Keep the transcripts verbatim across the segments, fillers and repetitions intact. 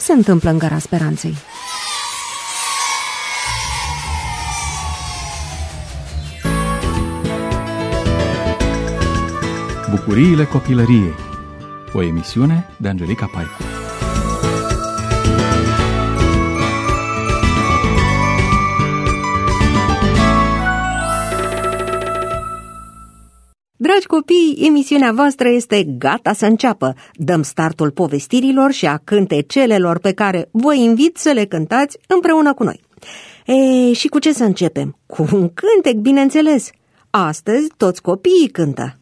se întâmplă în Gara Speranței? Bucuriile copilăriei. O emisiune de Angelica Paicu. Dragi copii, emisiunea voastră este gata să înceapă. Dăm startul povestirilor și a cântecelelor pe care vă invit să le cântați împreună cu noi. E, și cu ce să începem? Cu un cântec, bineînțeles. Astăzi toți copiii cântă.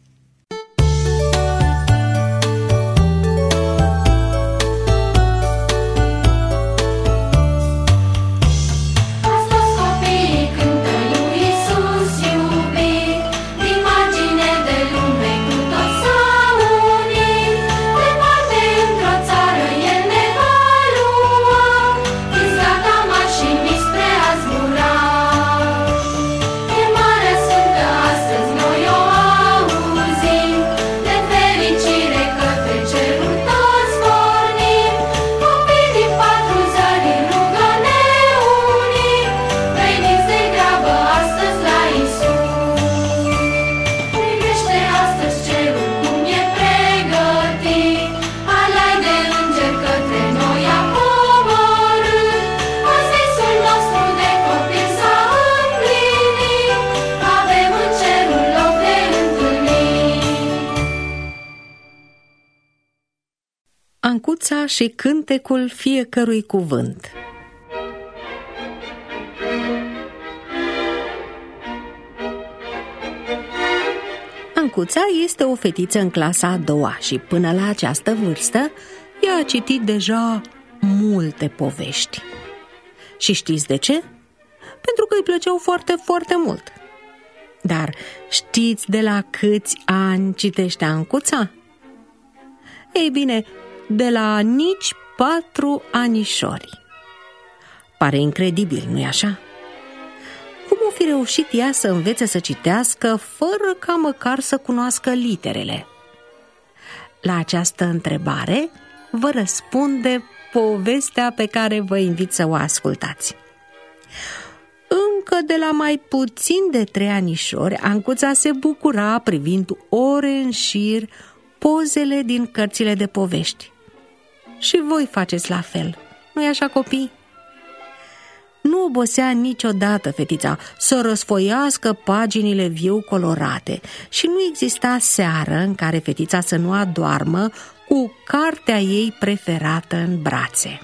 Ancuța și cântecul fiecărui cuvânt. Ancuța este o fetiță în clasa a doua și până la această vârstă ea a citit deja multe povești. Și știți de ce? Pentru că îi plăceau foarte, foarte mult. Dar știți de la câți ani citește Ancuța? Ei bine, de la nici patru anișori. Pare incredibil, nu-i așa? Cum o fi reușit ea să învețe să citească fără ca măcar să cunoască literele? La această întrebare vă răspunde povestea pe care vă invit să o ascultați. Încă de la mai puțin de trei anișori, Ancuța se bucura privind ore în șir pozele din cărțile de povești. Și voi faceți la fel, nu-i așa, copii? Nu obosea niciodată fetița să răsfoiască paginile viu colorate și nu exista seară în care fetița să nu adoarmă cu cartea ei preferată în brațe.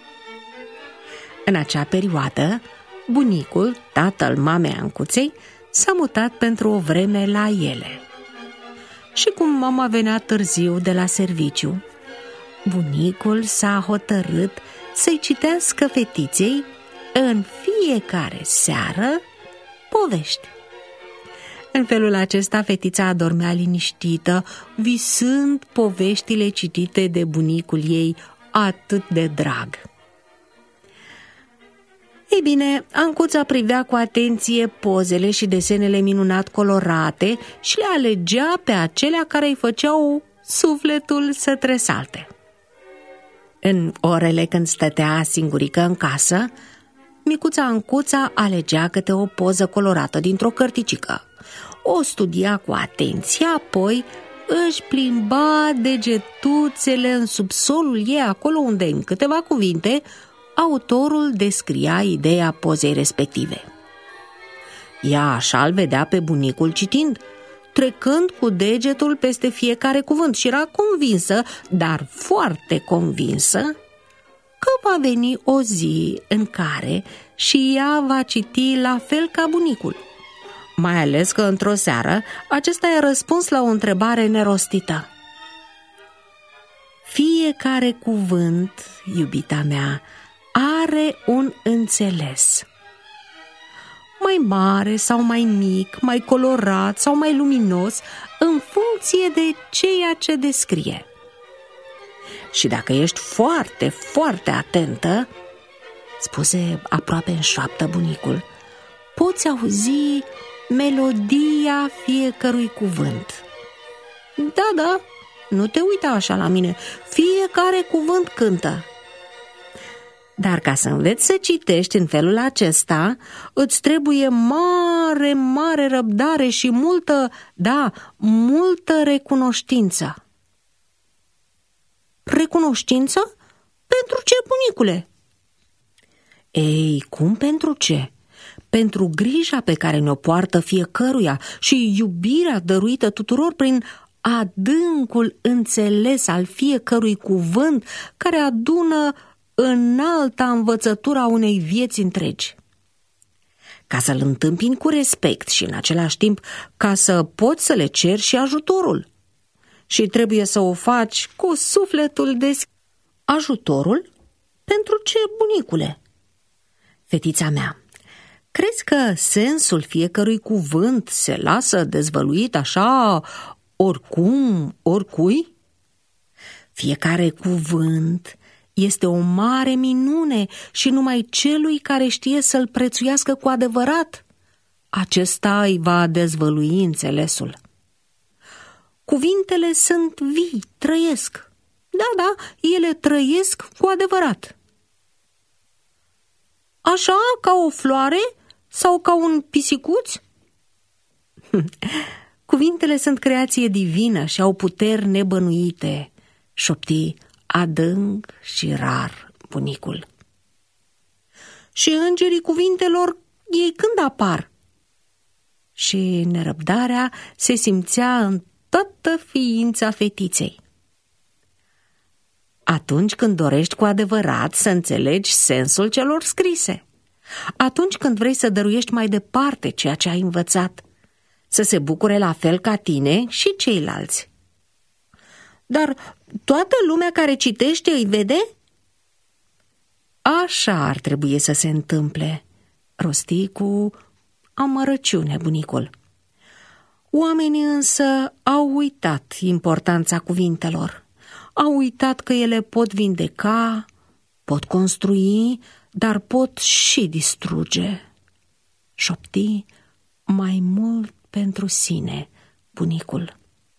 În acea perioadă, bunicul, tatăl mamei Ancuței, s-a mutat pentru o vreme la ele. Și cum mama venea târziu de la serviciu, bunicul s-a hotărât să-i citească fetiței în fiecare seară povești. În felul acesta fetița adormea liniștită, visând poveștile citite de bunicul ei atât de drag. Ei bine, Ancuța privea cu atenție pozele și desenele minunat colorate și le alegea pe acelea care îi făceau sufletul să tresalte. În orele când stătea singurică în casă, micuța Ancuța alegea câte o poză colorată dintr-o cărticică. O studia cu atenție, apoi își plimba degetuțele în subsolul ei, acolo unde, în câteva cuvinte, autorul descria ideea pozei respective. Ea așa îl vedea pe bunicul citind, trecând cu degetul peste fiecare cuvânt și era convinsă, dar foarte convinsă, că va veni o zi în care și ea va citi la fel ca bunicul. Mai ales că într-o seară acesta i-a răspuns la o întrebare nerostită. Fiecare cuvânt, iubita mea, are un înțeles. Mai mare sau mai mic, mai colorat sau mai luminos, în funcție de ceea ce descrie. Și dacă ești foarte, foarte atentă, spuse aproape în șoaptă bunicul, poți auzi melodia fiecărui cuvânt. Da, da, nu te uita așa la mine, fiecare cuvânt cântă. Dar ca să înveți să citești în felul acesta, îți trebuie mare, mare răbdare și multă, da, multă recunoștință. Recunoștință? Pentru ce, bunicule? Ei, cum pentru ce? Pentru grija pe care ne-o poartă fiecăruia și iubirea dăruită tuturor prin adâncul înțeles al fiecărui cuvânt care adună înalta învățătura unei vieți întregi. Ca să-l întâmpini cu respect și în același timp ca să poți să le ceri și ajutorul. Și trebuie să o faci cu sufletul deschis. Ajutorul? Pentru ce, bunicule? Fetița mea, crezi că sensul fiecărui cuvânt se lasă dezvăluit așa oricum, oricui? Fiecare cuvânt este o mare minune și numai celui care știe să-l prețuiască cu adevărat, acesta îi va dezvălui înțelesul. Cuvintele sunt vii, trăiesc. Da, da, ele trăiesc cu adevărat. Așa, ca o floare sau ca un pisicuț? Cuvintele sunt creație divină și au puteri nebănuite, șopti adânc și rar bunicul. Și îngerii cuvintelor, ei când apar? Și nerăbdarea se simțea în toată ființa fetiței. Atunci când dorești cu adevărat să înțelegi sensul celor scrise, atunci când vrei să dăruiești mai departe ceea ce ai învățat, să se bucure la fel ca tine și ceilalți. Dar toată lumea care citește îi vede? Așa ar trebui să se întâmple, rosti cu amărăciune bunicul. Oamenii însă au uitat importanța cuvintelor. Au uitat că ele pot vindeca, pot construi, dar pot și distruge. Șopti mai mult pentru sine bunicul.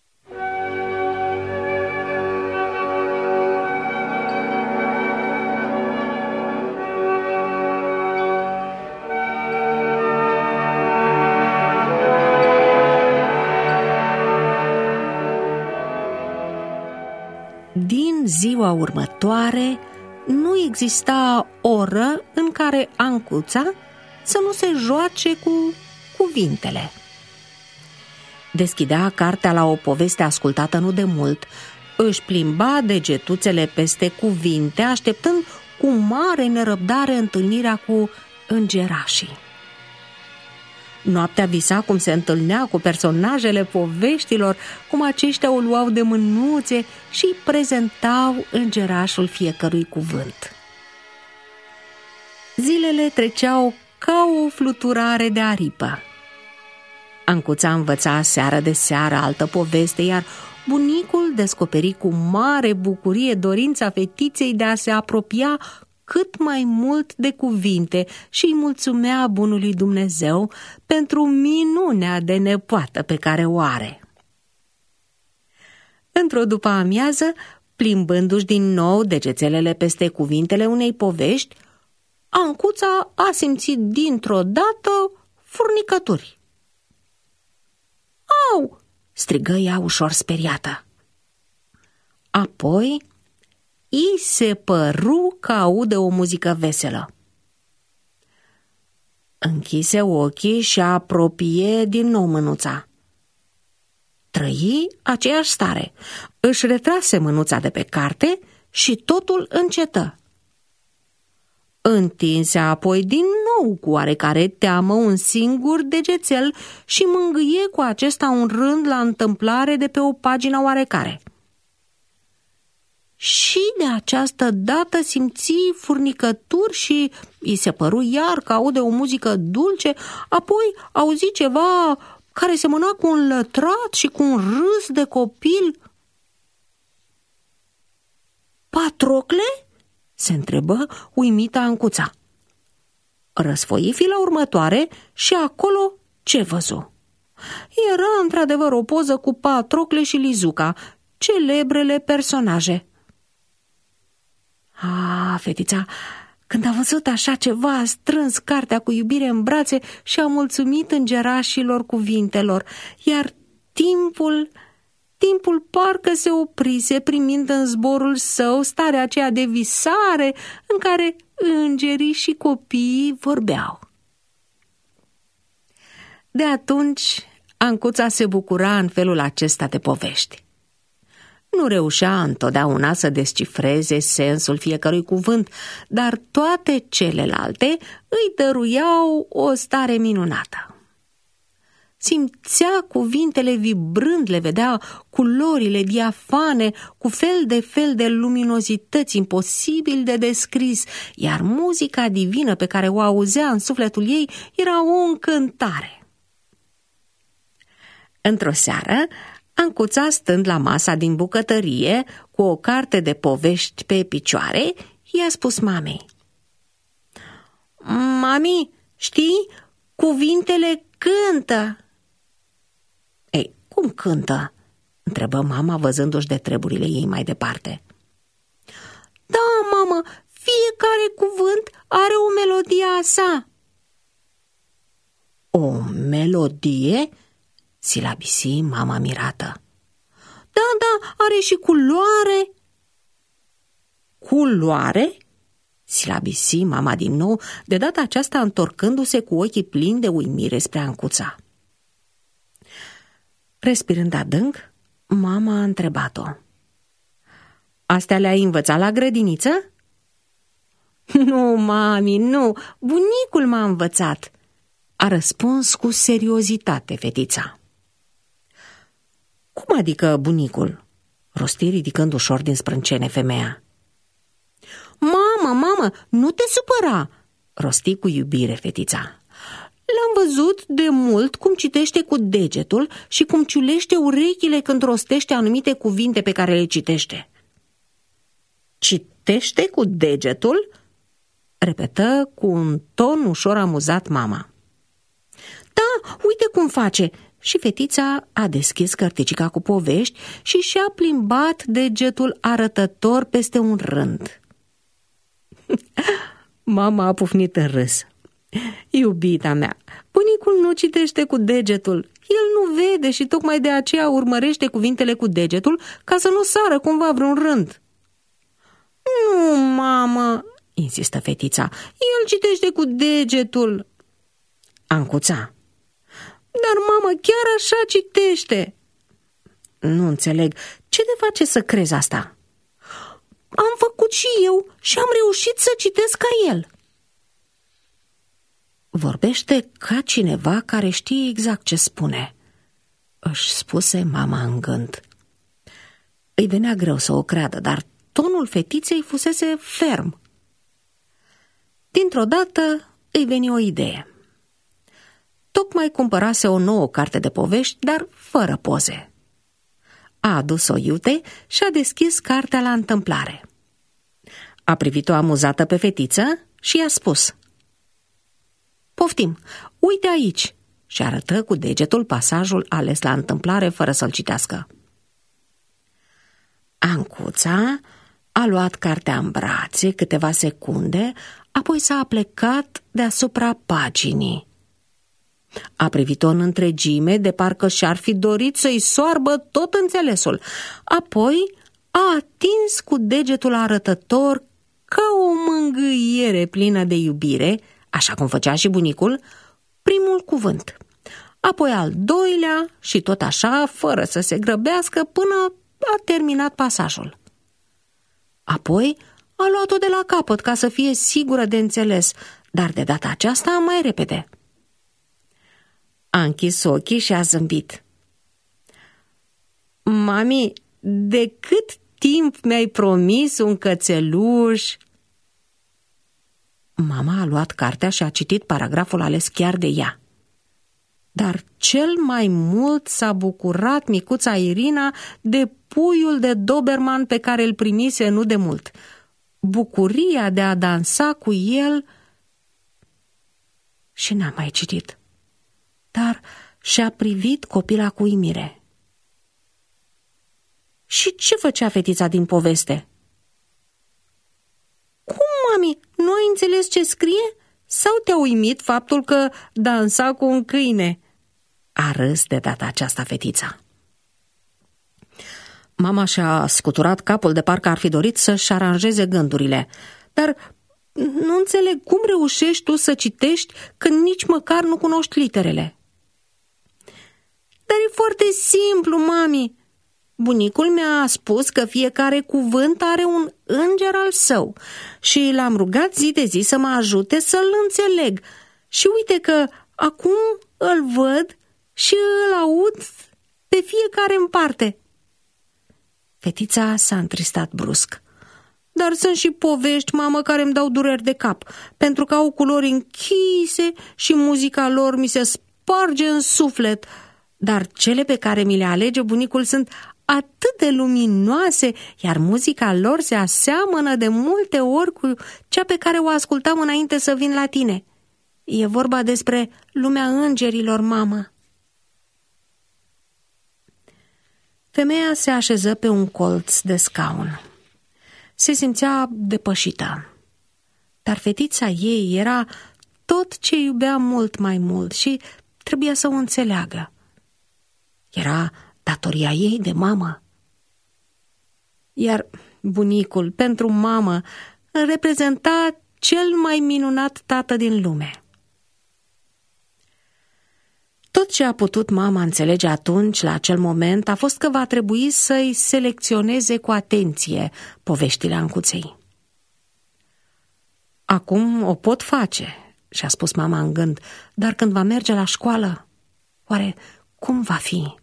Din ziua următoare nu exista oră în care Ancuța să nu se joace cu cuvintele. Deschidea cartea la o poveste ascultată nu de mult, își plimba degetuțele peste cuvinte, așteptând cu mare nerăbdare întâlnirea cu îngerașii. Noaptea visa cum se întâlnea cu personajele poveștilor, cum aceștia o luau de mânuțe și îi prezentau îngerașul fiecărui cuvânt. Zilele treceau ca o fluturare de aripă. Ancuța învăța seară de seară altă poveste, iar bunicul descoperi cu mare bucurie dorința fetiței de a se apropia cât mai mult de cuvinte și îi mulțumea bunului Dumnezeu pentru minunea de nepoată pe care o are. Într-o după-amiază, plimbându-și din nou degețelele peste cuvintele unei povești, Ancuța a simțit dintr-o dată furnicături. Au! Strigă ea ușor speriată. Apoi i se păru că aude o muzică veselă. Închise ochii și apropie din nou mânuța. Trăi aceeași stare. Își retrase mânuța de pe carte și totul încetă. Întinse apoi din nou cu oarecare teamă un singur degețel și mângâie cu acesta un rând la întâmplare de pe o pagină oarecare. Și de această dată simți furnicături și îi se păru iar că aude o muzică dulce, apoi auzi ceva care semăna cu un lătrat și cu un râs de copil. Patrocle? Se întrebă uimită Ancuța. Răsfoi fila următoare și acolo ce văzu? Era într-adevăr o poză cu Patrocle și Lizuca, celebrele personaje. Ah, fetița Când a văzut așa ceva, a strâns cartea cu iubire în brațe și a mulțumit îngerașilor cuvintelor, iar timpul, timpul parcă se oprise, primind în zborul său starea aceea de visare în care îngerii și copiii vorbeau. De atunci, Ancuța se bucura în felul acesta de povești. Nu reușea întotdeauna să descifreze sensul fiecărui cuvânt, dar toate celelalte îi dăruiau o stare minunată. Simțea cuvintele vibrând, le vedea culorile diafane cu fel de fel de luminozități imposibil de descris, iar muzica divină pe care o auzea în sufletul ei era o încântare. Într-o seară, Ancuța, stând la masa din bucătărie, cu o carte de povești pe picioare, i-a spus mamei: "Mami, știi, cuvintele cântă." "Ei, cum cântă?" întrebă mama, văzându-și de treburile ei mai departe. "Da, mamă, fiecare cuvânt are o melodie a sa." "O melodie?" silabisi mama mirată. "Da, da, are și culoare." "Culoare?" silabisi mama din nou, de data aceasta întorcându-se cu ochii plini de uimire spre Ancuța. Respirând adânc, mama a întrebat-o: "Astea le-ai învățat la grădiniță?" "Nu, mami, nu, bunicul m-a învățat," a răspuns cu seriozitate fetița. "Cum adică bunicul?" rosti ridicând ușor din sprâncene femeia. "Mamă, mamă, nu te supăra," rosti cu iubire fetița. "L-am văzut de mult cum citește cu degetul și cum ciulește urechile când rostește anumite cuvinte pe care le citește." "Citește cu degetul?" repetă cu un ton ușor amuzat mama. "Da, uite cum face." Și fetița a deschis cărticica cu povești și și-a plimbat degetul arătător peste un rând. Mama a pufnit în râs. "Iubita mea, bunicul nu citește cu degetul. El nu vede și tocmai de aceea urmărește cuvintele cu degetul ca să nu sară cumva vreun rând." "Nu, mamă," insistă fetița, "el citește cu degetul." Ancuța: "Dar, mamă, chiar așa citește." "Nu înțeleg. Ce te face să crezi asta?" "Am făcut și eu și am reușit să citesc ca el." Vorbește ca cineva care știe exact ce spune, își spuse mama în gând. Îi venea greu să o creadă, dar tonul fetiței fusese ferm. Dintr-o dată îi veni o idee. Tocmai cumpărase o nouă carte de povești, dar fără poze. A adus-o iute și a deschis cartea la întâmplare. A privit-o amuzată pe fetiță și i-a spus: "Poftim, uite aici!" și arătă cu degetul pasajul ales la întâmplare fără să-l citească. Ancuța a luat cartea în brațe câteva secunde, apoi s-a aplecat deasupra paginii. A privit-o în întregime, de parcă și-ar fi dorit să-i soarbă tot înțelesul. Apoi a atins cu degetul arătător, ca o mângâiere plină de iubire, așa cum făcea și bunicul, primul cuvânt, apoi al doilea și tot așa, fără să se grăbească, până a terminat pasajul. Apoi a luat-o de la capăt ca să fie sigură de înțeles, dar de data aceasta mai repede. A închis ochii și a zâmbit. "Mami, de cât timp mi-ai promis un cățeluș?" Mama a luat cartea și a citit paragraful ales chiar de ea. Dar cel mai mult s-a bucurat micuța Irina de puiul de Doberman pe care îl primise nu de mult. Bucuria de a dansa cu el și n-a mai citit. Dar și-a privit copila cu uimire. Și ce făcea fetița din poveste? "Cum mami, nu ai înțeles ce scrie? Sau te-a uimit faptul că dansa cu un câine?" A râs de data aceasta fetița. Mama și-a scuturat capul de parcă ar fi dorit să-și aranjeze gândurile. Dar nu înțeleg cum reușești tu să citești când nici măcar nu cunoști literele. Dar e foarte simplu, mami. Bunicul mi-a spus că fiecare cuvânt are un înger al său și l-am rugat zi de zi să mă ajute să-l înțeleg. Și uite că acum îl văd și îl aud pe fiecare în parte. Fetița s-a întristat brusc. Dar sunt și povești, mamă, care îmi dau dureri de cap, pentru că au culori închise și muzica lor mi se sparge în suflet. Dar cele pe care mi le alege bunicul sunt atât de luminoase, iar muzica lor se aseamănă de multe ori cu cea pe care o ascultam înainte să vin la tine. E vorba despre lumea îngerilor, mamă. Femeia se așeză pe un colț de scaun. Se simțea depășită, dar fetița ei era tot ce iubea mult mai mult și trebuia să o înțeleagă. Era datoria ei de mamă. Iar bunicul, pentru mamă, reprezenta cel mai minunat tată din lume. Tot ce a putut mama înțelege atunci, la acel moment, a fost că va trebui să-i selecționeze cu atenție poveștile Ancuței. Acum o pot face, și-a spus mama în gând, dar când va merge la școală, oare cum va fi?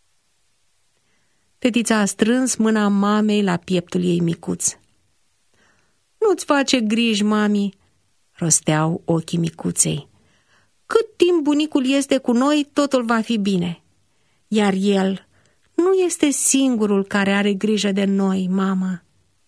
Fetița a strâns mâna mamei la pieptul ei micuț. Nu-ți face griji, mami, rosteau ochii micuței. Cât timp bunicul este cu noi, totul va fi bine. Iar el nu este singurul care are grijă de noi, mamă.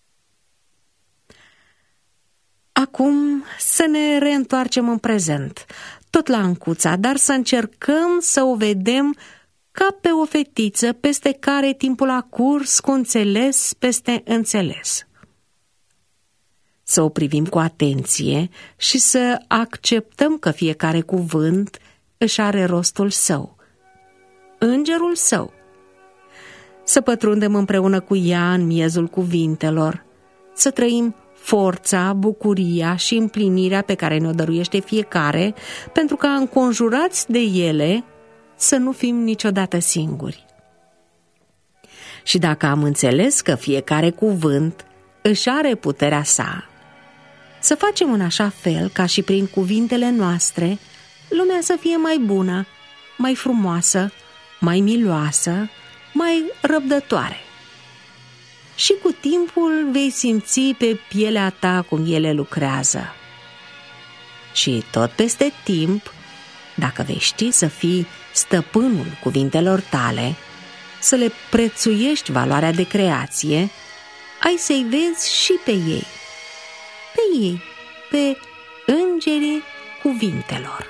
Acum să ne reîntoarcem în prezent, tot la Ancuța, dar să încercăm să o vedem ca pe o fetiță peste care timpul a curs cu înțeles peste înțeles. Să o privim cu atenție și să acceptăm că fiecare cuvânt își are rostul său, îngerul său. Să pătrundem împreună cu ea în miezul cuvintelor, să trăim forța, bucuria și împlinirea pe care ne-o dăruiește fiecare, pentru ca înconjurați de ele să nu fim niciodată singuri. Și dacă am înțeles că fiecare cuvânt își are puterea sa, să facem în așa fel ca și prin cuvintele noastre lumea să fie mai bună, mai frumoasă, mai miloasă, mai răbdătoare. Și cu timpul vei simți pe pielea ta cum ele lucrează. Și tot peste timp, dacă vei ști să fii stăpânul cuvintelor tale, să le prețuiești valoarea de creație, ai să-i vezi și pe ei, pe ei, pe îngerii cuvintelor.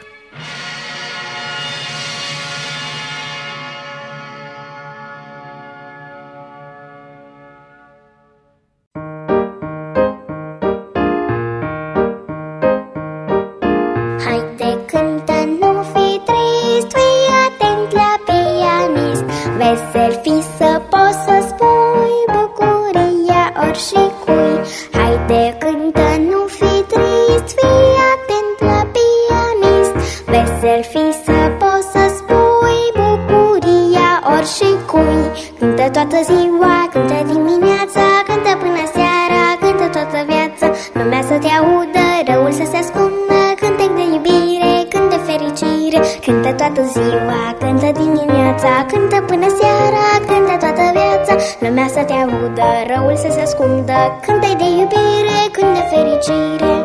Haide, cântă, nu fi trist, fii atent la pianist, vesel fi să poți să spui bucuria oricui. Haide, cântă, nu fi trist, fii atent la pianist, vesel fi să poți să spui bucuria oricui. Cântă toată ziua, cântă dimineața, cântă până seara, cântă toată viața, lumea să te audă, răul să se ascundă, cântec de iubire, cânt de fericire. Cântă toată ziua, cântă dimineața, cântă până seara, cântă toată viața, lumea să te audă, răul să se ascundă, cântec de iubire, cânt de fericire.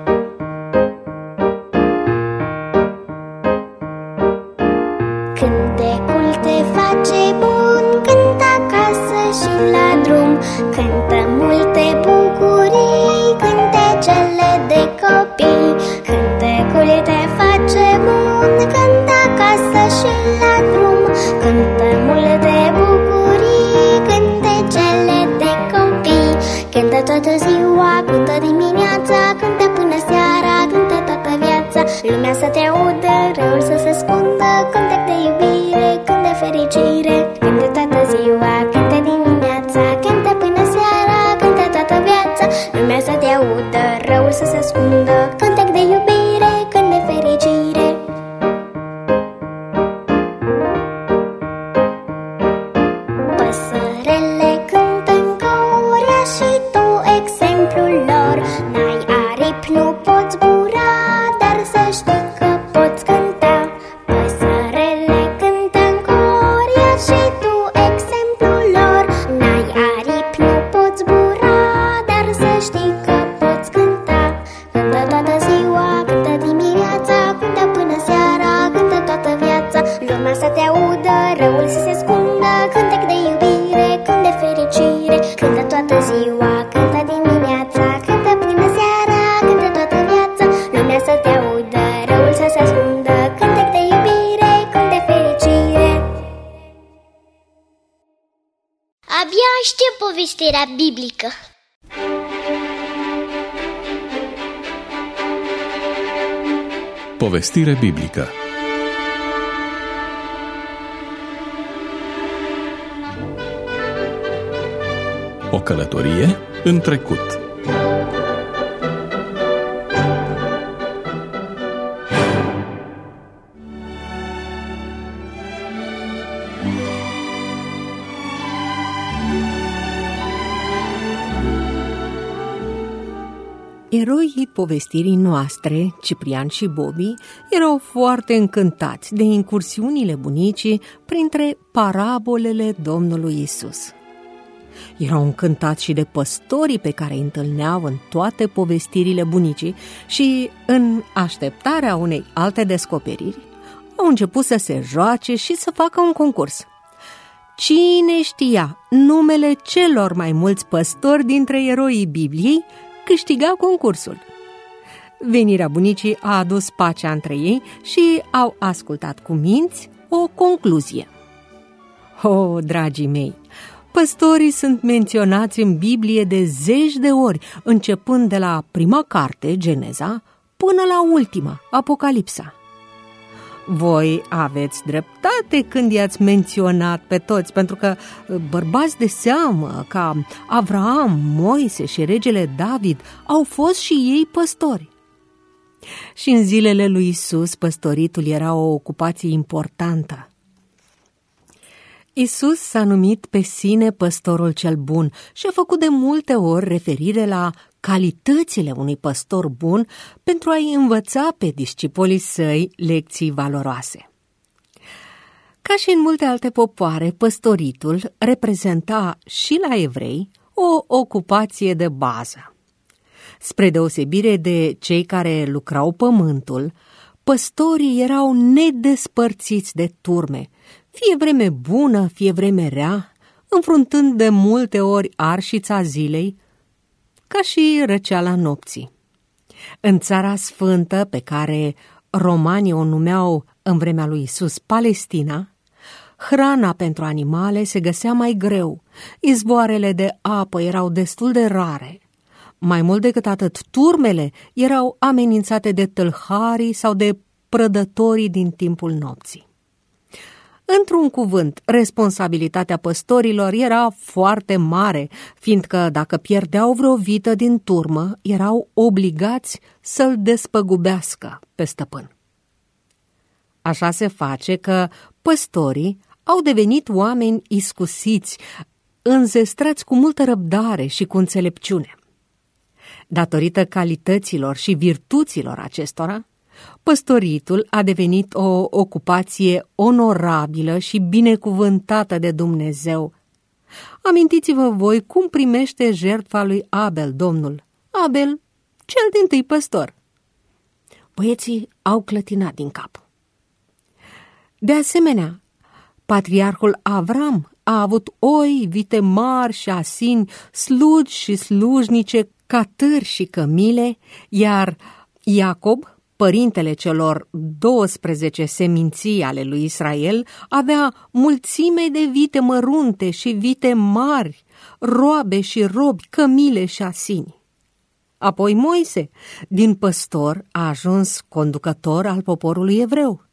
Cântecul te face bun, cântă acasă și la drum, cântă multe bucurii, cântecele de copii. Cântecul te face bun, cântă acasă și la drum, cântă multe bucurii, cântecele de copii. Cântă Cântă toată ziua, cântă dimineața, cântă până seara, cântă toată viața. Lumea să te audă, răul să se ascundă, cântec de iubire, cânt de fericire. Cântă toată ziua, cântă dimineața, cântă până seara, cântă toată viața. Lumea să te audă, răul să se ascundă, cântec de iubire, cânt de fericire. Păsărele cântă în căurea și tu exemplul lor. N-ai aripi, nu poți zbura, dar să știi că poți cânta. Păsărele cântă în căurea și tu exemplul lor. N-ai aripi, nu poți zbura, dar să știi că poți cânta. Cântă toată ziua, cântă dimineața, cântă până seara, cântă toată viața. Lumea să te audă, răul să se ascundă, cântec de iubire, cânt de fericire. Cântă toată ziua, cântă dimineața, cântă până seara, cântă toată viața. Lumea să te audă, răul să se ascundă, cântec de iubire, cânt de fericire. Abia aștept povestirea biblică. Povestire biblică. O călătorie în trecut. Eroii povestirii noastre, Ciprian și Bobby, erau foarte încântați de incursiunile bunicii printre parabolele Domnului Isus. Erau încântați și de păstorii pe care îi întâlneau în toate povestirile bunicii și, în așteptarea unei alte descoperiri, au început să se joace și să facă un concurs. Cine știa numele celor mai mulți păstori dintre eroii Bibliei câștiga concursul. Venirea bunicii a adus pacea între ei și au ascultat cu minți o concluzie. O, dragii mei, păstorii sunt menționați în Biblie de zeci de ori, începând de la prima carte, Geneza, până la ultima, Apocalipsa. Voi aveți dreptate când i-ați menționat pe toți, pentru că bărbați de seamă ca Avraam, Moise și regele David au fost și ei păstori. Și în zilele lui Isus, păstoritul era o ocupație importantă. Isus s-a numit pe sine păstorul cel bun și a făcut de multe ori referire la calitățile unui păstor bun pentru a-i învăța pe discipolii săi lecții valoroase. Ca și în multe alte popoare, păstoritul reprezenta și la evrei o ocupație de bază. Spre deosebire de cei care lucrau pământul, păstorii erau nedespărțiți de turme, fie vreme bună, fie vreme rea, înfruntând de multe ori arșița zilei, ca și răceala nopții. În Țara Sfântă, pe care romanii o numeau în vremea lui Isus Palestina, hrana pentru animale se găsea mai greu, izvoarele de apă erau destul de rare. Mai mult decât atât, turmele erau amenințate de tâlharii sau de prădătorii din timpul nopții. Într-un cuvânt, responsabilitatea păstorilor era foarte mare, fiindcă dacă pierdeau vreo vită din turmă, erau obligați să-l despăgubească pe stăpân. Așa se face că păstorii au devenit oameni iscusiți, înzestrați cu multă răbdare și cu înțelepciune. Datorită calităților și virtuților acestora, păstoritul a devenit o ocupație onorabilă și binecuvântată de Dumnezeu. Amintiți-vă voi cum primește jertfa lui Abel Domnul, Abel, cel dintâi păstor. Băieții au clătinat din cap. De asemenea, patriarhul Avram a avut oi, vite mari și asini, slugi și slujnice, catâri și cămile, iar Iacob, părintele celor douăsprezece seminții ale lui Israel, avea mulțime de vite mărunte și vite mari, roabe și robi, cămile și asini. Apoi Moise, din păstor, a ajuns conducător al poporului evreu.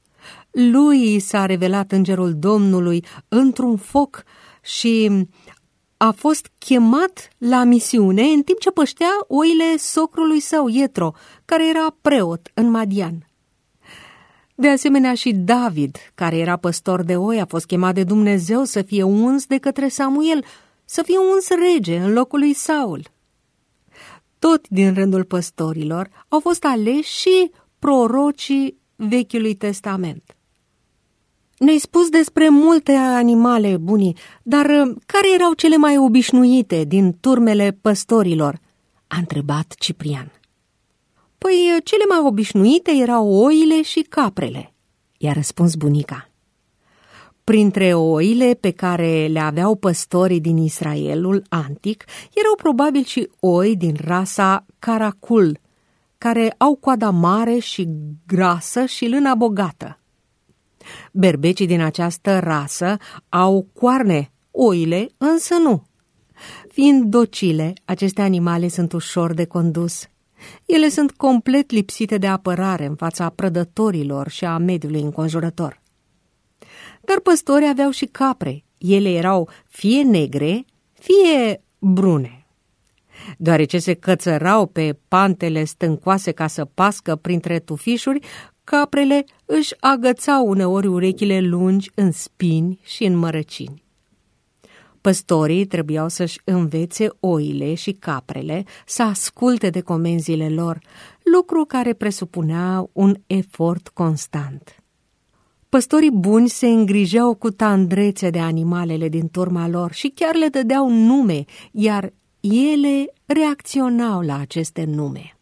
Lui s-a revelat îngerul Domnului într-un foc și a fost chemat la misiune în timp ce păștea oile socrului său, Ietro, care era preot în Madian. De asemenea și David, care era păstor de oi, a fost chemat de Dumnezeu să fie uns de către Samuel, să fie uns rege în locul lui Saul. Tot din rândul păstorilor au fost aleși și prorocii Vechiului Testament. Ne-ai spus despre multe animale, bunii, dar care erau cele mai obișnuite din turmele păstorilor? A întrebat Ciprian. Păi cele mai obișnuite erau oile și caprele, i-a răspuns bunica. Printre oile pe care le aveau păstorii din Israelul antic, erau probabil și oi din rasa caracul, care au coada mare și grasă și lână bogată. Berbecii din această rasă au coarne, oile însă nu. Fiind docile, aceste animale sunt ușor de condus. Ele sunt complet lipsite de apărare în fața prădătorilor și a mediului înconjurător. Dar păstorii aveau și capre. Ele erau fie negre, fie brune. Deoarece se cățărau pe pantele stâncoase ca să pască printre tufișuri, caprele își agățau uneori urechile lungi în spini și în mărăcini. Păstorii trebuiau să-și învețe oile și caprele să asculte de comenzile lor, lucru care presupunea un efort constant. Păstorii buni se îngrijeau cu tandrețe de animalele din turma lor și chiar le dădeau nume, iar ele reacționau la aceste nume.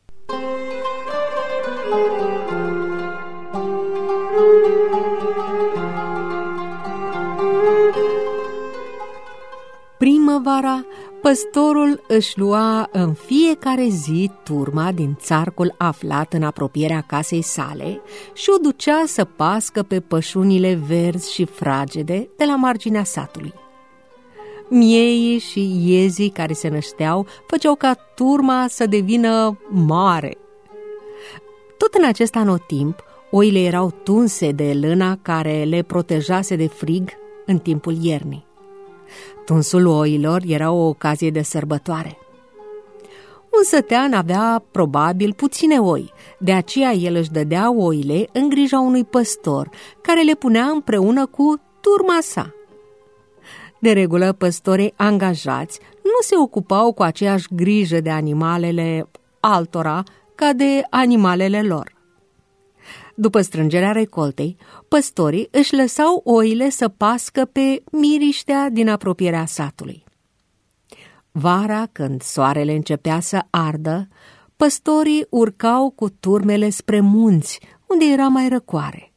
Primăvara, păstorul își lua în fiecare zi turma din țarcul aflat în apropierea casei sale și o ducea să pască pe pășunile verzi și fragede de la marginea satului. Mieii și iezii care se nășteau făceau ca turma să devină mare. Tot în acest anotimp, oile erau tunse de lâna care le protejase de frig în timpul iernii. Tunsul oilor era o ocazie de sărbătoare. Un sătean avea probabil puține oi, de aceea el își dădea oile în grija unui păstor, care le punea împreună cu turma sa. De regulă, păstorii angajați nu se ocupau cu aceeași grijă de animalele altora ca de animalele lor. După strângerea recoltei, păstorii își lăsau oile să pască pe miriștea din apropierea satului. Vara, când soarele începea să ardă, păstorii urcau cu turmele spre munți, unde era mai răcoare.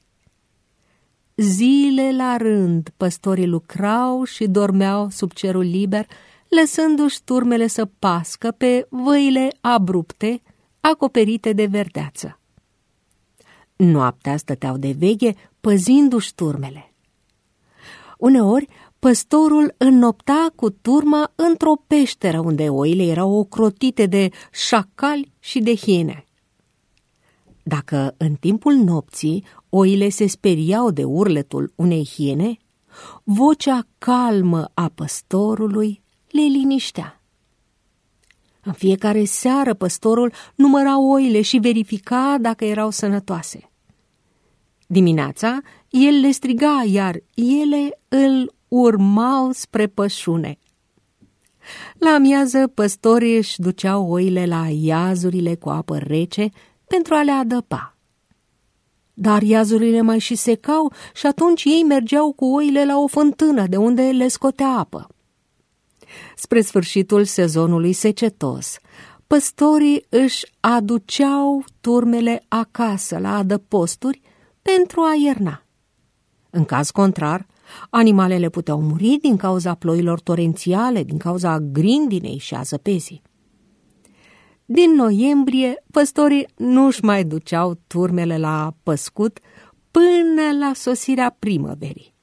Zile la rând, păstorii lucrau și dormeau sub cerul liber, lăsându-și turmele să pască pe văile abrupte, acoperite de verdeață. Noaptea stăteau de veghe, păzindu-și turmele. Uneori, păstorul înnopta cu turma într-o peșteră unde oile erau ocrotite de șacali și de hiene. Dacă în timpul nopții oile se speriau de urletul unei hiene, vocea calmă a păstorului le liniștea. În fiecare seară păstorul număra oile și verifica dacă erau sănătoase. Dimineața, el le striga, iar ele îl urmau spre pășune. La amiază, păstorii își duceau oile la iazurile cu apă rece pentru a le adăpa. Dar iazurile mai și secau și atunci ei mergeau cu oile la o fântână de unde le scotea apă. Spre sfârșitul sezonului secetos, păstorii își aduceau turmele acasă la adăposturi pentru a ierna. În caz contrar, animalele puteau muri din cauza ploilor torențiale, din cauza grindinei și a zăpezii. din noiembrie, păstorii nu-și mai duceau turmele la păscut până la sosirea primăverii.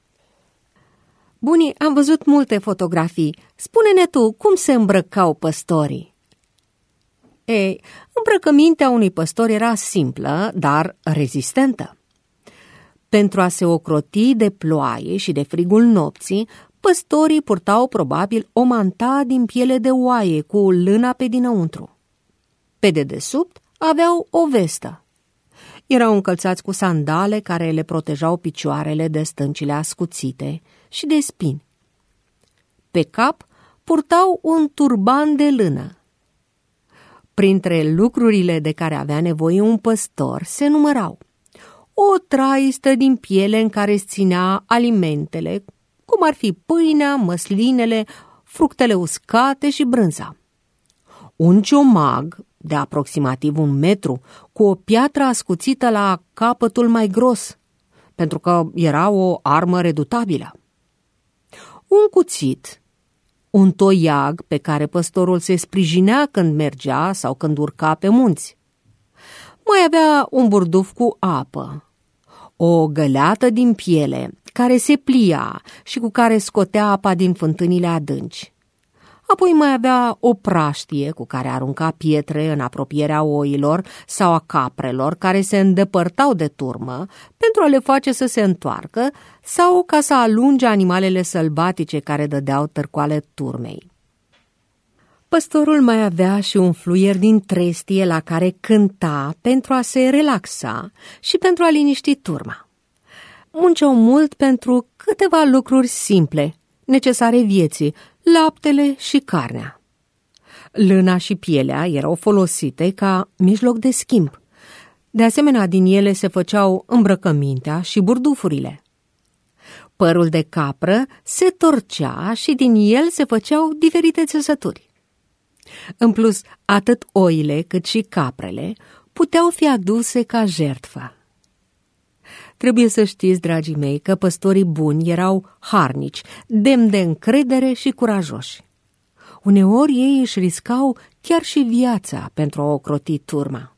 Bunii, am văzut multe fotografii. Spune-ne tu, cum se îmbrăcau păstorii? Ei, îmbrăcămintea unui păstor era simplă, dar rezistentă. Pentru a se ocroti de ploaie și de frigul nopții, păstorii purtau probabil o manta din piele de oaie cu lâna pe dinăuntru. Pe dedesubt aveau o vestă. Erau încălțați cu sandale care le protejau picioarele de stâncile ascuțite și de spini. Pe cap purtau un turban de lână. Printre lucrurile de care avea nevoie un păstor se numărau o traistă din piele în care îți ținea alimentele, cum ar fi pâinea, măslinele, fructele uscate și brânza. Un ciomag de aproximativ un metru, cu o piatră ascuțită la capătul mai gros, pentru că era o armă redutabilă. Un cuțit, un toiag pe care păstorul se sprijinea când mergea sau când urca pe munți. Mai avea un burduf cu apă, o găleată din piele care se plia și cu care scotea apa din fântânile adânci. Apoi mai avea o praștie cu care arunca pietre în apropierea oilor sau a caprelor care se îndepărtau de turmă pentru a le face să se întoarcă sau ca să alunge animalele sălbatice care dădeau târcoale turmei. Păstorul mai avea și un fluier din trestie la care cânta pentru a se relaxa și pentru a liniști turma. Munceau mult pentru câteva lucruri simple, necesare vieții, laptele și carnea. Lâna și pielea erau folosite ca mijloc de schimb. De asemenea, din ele se făceau îmbrăcămintea și burdufurile. Părul de capră se torcea și din el se făceau diferite țesături. În plus, atât oile cât și caprele puteau fi aduse ca jertfă. Trebuie să știți, dragii mei, că păstorii buni erau harnici, demni de încredere și curajoși. Uneori ei își riscau chiar și viața pentru a ocroti turma.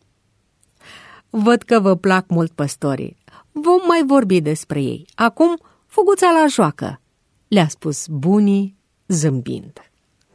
Văd că vă plac mult păstorii. Vom mai vorbi despre ei. Acum, fuguța la joacă, le-a spus bunii zâmbind.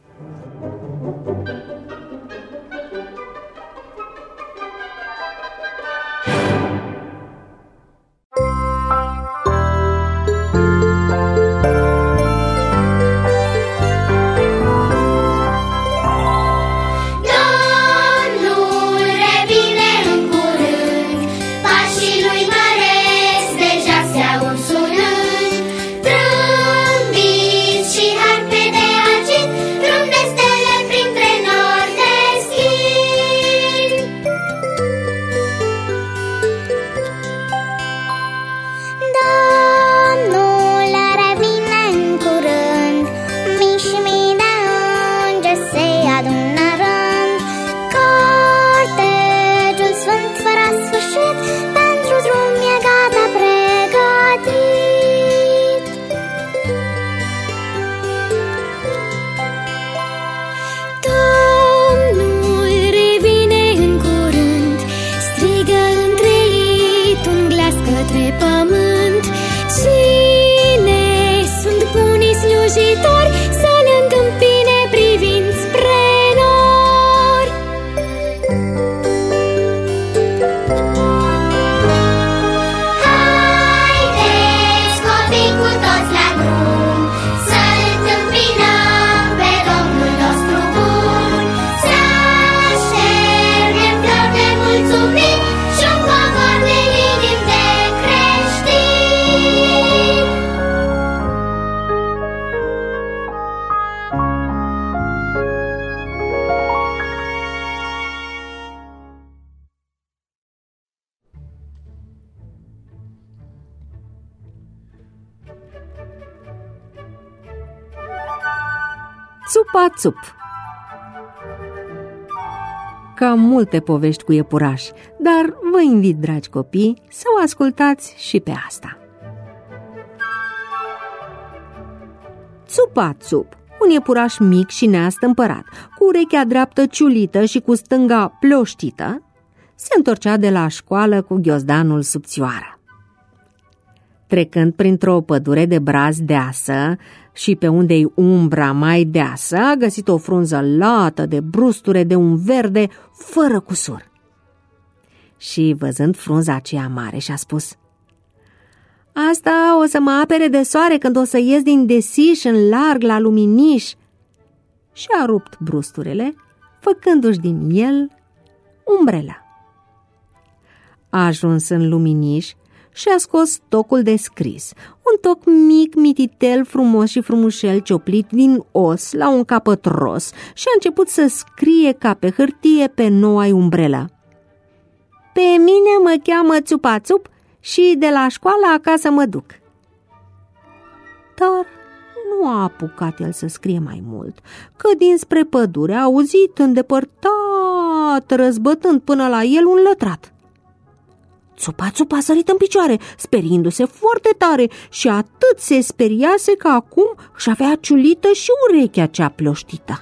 Țupa-țup. Cam multe povești cu iepurași, dar vă invit, dragi copii, să o ascultați și pe asta. Țupa-țup un iepuraș mic și neastâmpărat, cu urechea dreaptă ciulită și cu stânga plioștită, se întorcea de la școală cu ghiozdanul subțioară. Trecând printr-o pădure de braz deasă și pe unde-i umbra mai deasă, a găsit o frunză lată de brusture de un verde fără cusur. Și văzând frunza aceea mare și-a spus: asta o să mă apere de soare când o să ies din desiș în larg la luminiș. Și a rupt brusturele, făcându-și din el umbrela. A ajuns în luminiș și a scos tocul de scris, un toc mic, mititel, frumos și frumușel, cioplit din os la un capăt ros, și a început să scrie ca pe hârtie pe noua umbrelă: pe mine mă cheamă Țupa-Țup și de la școală acasă mă duc. Dar nu a apucat el să scrie mai mult, că dinspre pădure a auzit îndepărtat, răzbătând până la el, un lătrat. Țupa-Țup a sărit în picioare, speriindu-se foarte tare, și atât se speriase că acum își avea ciulită și urechea cea plioștită.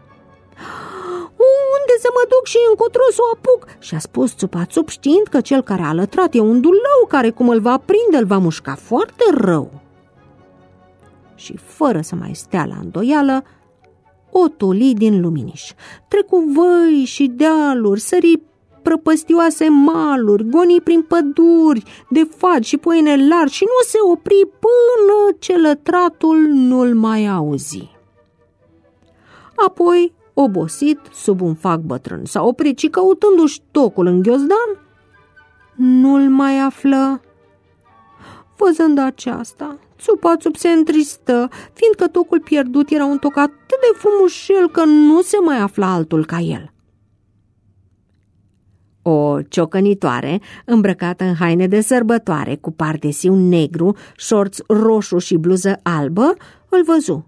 Unde să mă duc și încotro să o apuc? Și-a spus Țupa-Țup, știind că cel care a lătrat e un dulău care, cum îl va prinde, îl va mușca foarte rău. Și fără să mai stea la îndoială, o tuli din luminiș. Trecu văi și dealuri, sări prăpăstioase maluri, goni prin păduri de fagi și poiene largi și nu se opri până ce lătratul nu-l mai auzi. Apoi, obosit, sub un fac bătrân, s-a oprit și, căutându-și tocul în ghiozdan, nu-l mai află. Văzând aceasta, Țupa-Țup se întristă, fiindcă tocul pierdut era un toc atât de frumușel că nu se mai afla altul ca el. O ciocănitoare, îmbrăcată în haine de sărbătoare, cu pardesiu negru, șorț roșu și bluză albă, îl văzu.